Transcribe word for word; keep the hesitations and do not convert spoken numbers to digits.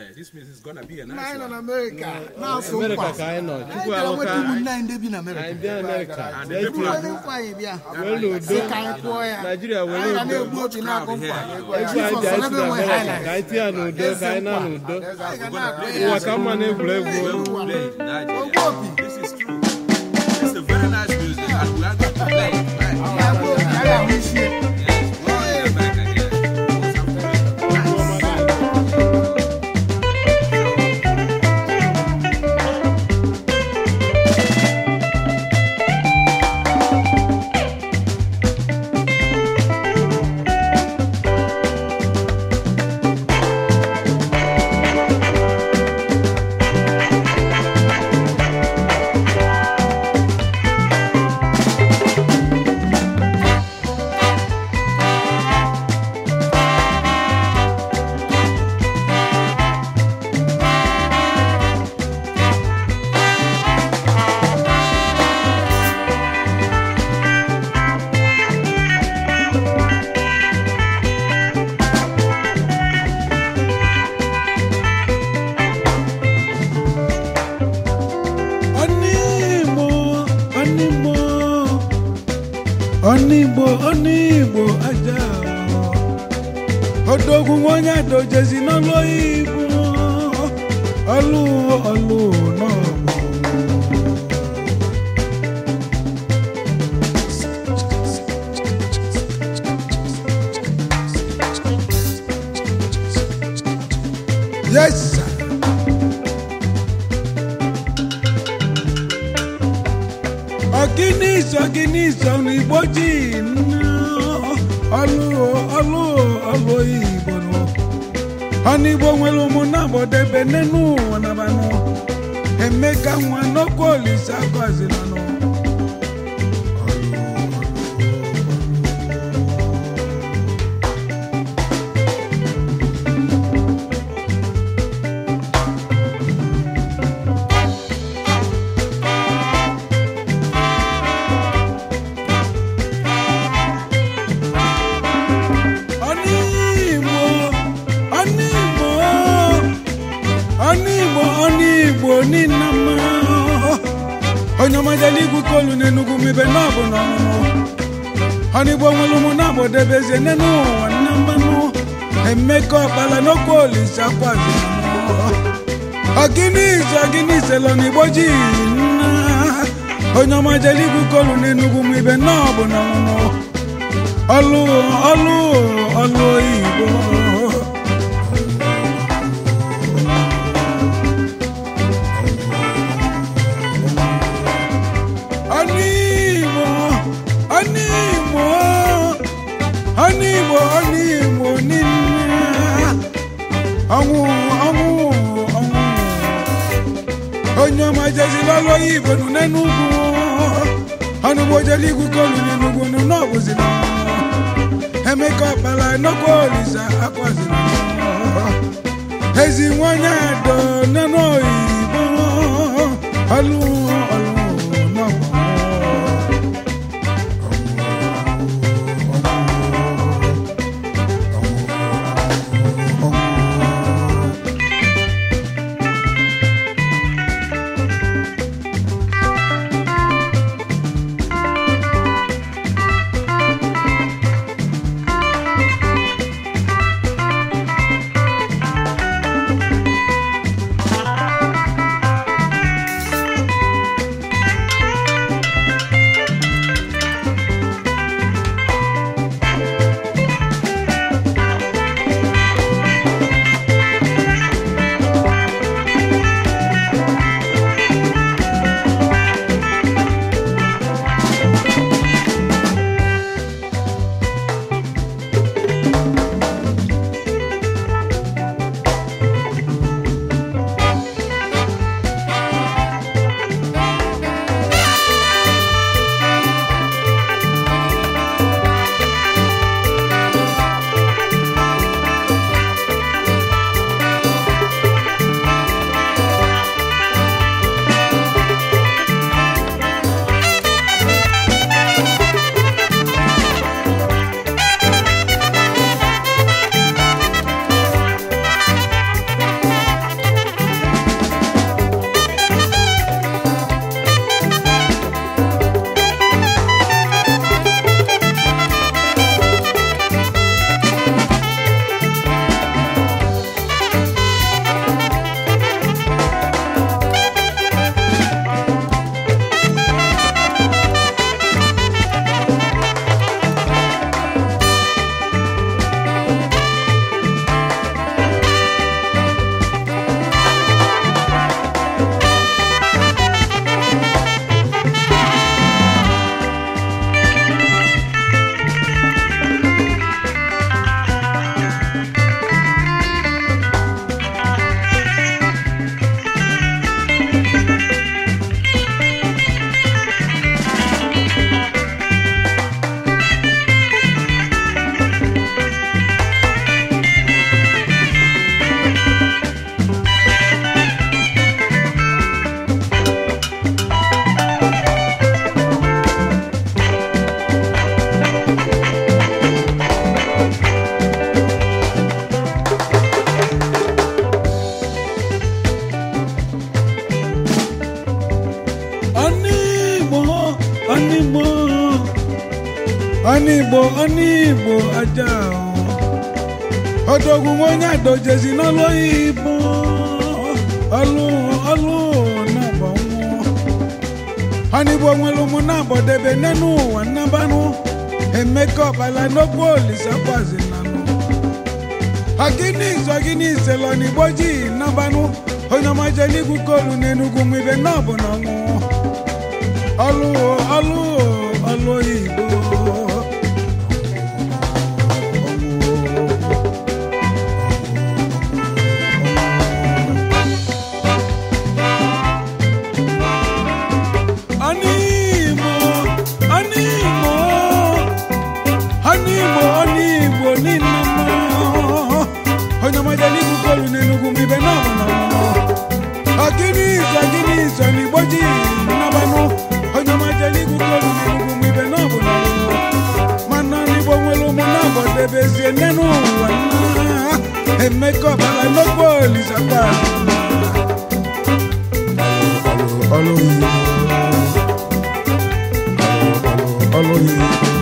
this means it's gonna be a nice Nine one. in America. Now so America far. ka anyị nọ. Chukwu I abụka. want to nine in Anyị America. bịa America. And the Bịa people Chukwu. are Welu udo. Nigeria welu udo. Egwu anyị ji anyị si na America ka anyị tinye ya n'udo ka anyị na n'udo. Ụwa ka mma na-egwuregwu. This is true. It's a very nice music, and we are going to play it. Right? Yes, we'll get back again. Onigbo, onigbo aja. Odogun wonya dojezi no loibo. Olu, olu no. Yes, sir. Oginis, oginis, onigbo ji. Olu, olu, olu igbo no. Onigbo nwere ụmụnna bodebe nenu wanabano. Emeka nwa n'okwu Olisa kwazina no. Onyamajali kukolu nenugu mibe nabo no. Onigbo nwelu mu nabo debeze nenu wanambano. Emeka bala no Olisa kwazina. Oginis, oginis elonigbo ji na. Onyamajali kukolu nenugu mibe nabo no. Olu, olu, olu igbo. Onigbo, onigbo nina. Ọnwụ, ọnwụ, ọnwụ. Onyamajali lolo igbo nu n'Enugu. Onigbo jeli kukolu n'Enugu nu n'ọbụzina. Emeka ọkpala n'okwu Olisa akwazina. Ezi nwanyị ado n'enu oyibo. Olu, olu, n'ọbụ. Onigbo Onigbo aja Odogwu onye adojezi n'ọlụ Igbo ọlụ ọlụ na-agba nwụọ Onigbo nwere ụmụ na-agbọdebe n'enu ụwa nnabanụ Emeka ọbala n'okwu Olisakwazi nanụ Agini izo agini iselo n'Igbo ji nnabanụ onye ọmaje n'igwu kolu n'Enugu mwibe n'ọbụ na nwụọ ọlụ ọlụ ọlụ Igbo Bezie nenu wana Emeka ọbala n'okwu Olisakwazi Olo Igbo Olo Igbo